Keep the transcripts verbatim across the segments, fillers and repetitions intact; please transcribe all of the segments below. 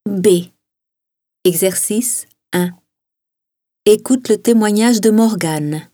B. Exercice un. Écoute le témoignage de Morgane.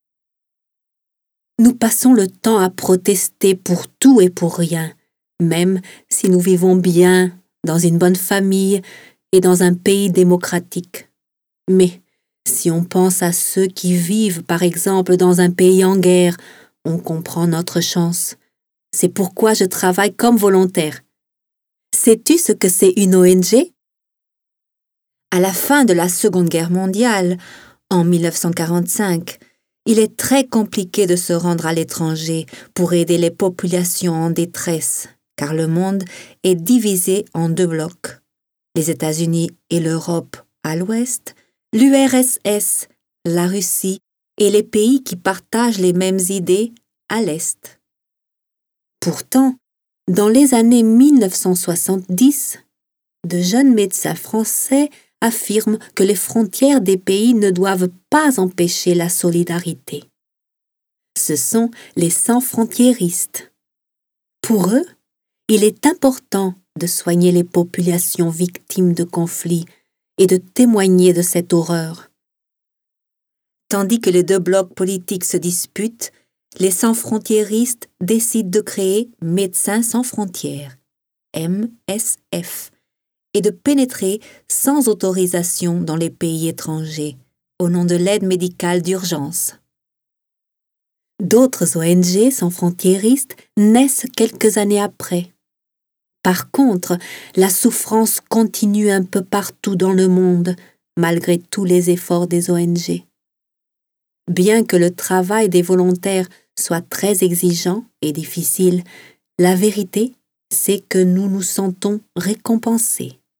Nous passons le temps à protester pour tout et pour rien, même si nous vivons bien, dans une bonne famille et dans un pays démocratique. Mais si on pense à ceux qui vivent, par exemple, dans un pays en guerre, on comprend notre chance. C'est pourquoi je travaille comme volontaire. Sais-tu ce que c'est une O N G? À la fin de la Seconde Guerre mondiale, en mille neuf cent quarante-cinq, il est très compliqué de se rendre à l'étranger pour aider les populations en détresse, car le monde est divisé en deux blocs. Les États-Unis et l'Europe à l'ouest, l'U R S S, la Russie et les pays qui partagent les mêmes idées à l'est. Pourtant, dans les années mille neuf cent soixante-dix, de jeunes médecins français affirment que les frontières des pays ne doivent pas empêcher la solidarité. Ce sont les sans-frontiéristes. Pour eux, il est important de soigner les populations victimes de conflits et de témoigner de cette horreur. Tandis que les deux blocs politiques se disputent, les sans-frontiéristes décident de créer Médecins sans frontières, M S F, et de pénétrer sans autorisation dans les pays étrangers, au nom de l'aide médicale d'urgence. D'autres O N G sans frontiéristes naissent quelques années après. Par contre, la souffrance continue un peu partout dans le monde, malgré tous les efforts des O N G. Bien que le travail des volontaires soit très exigeant et difficile, la vérité, c'est que nous nous sentons récompensés.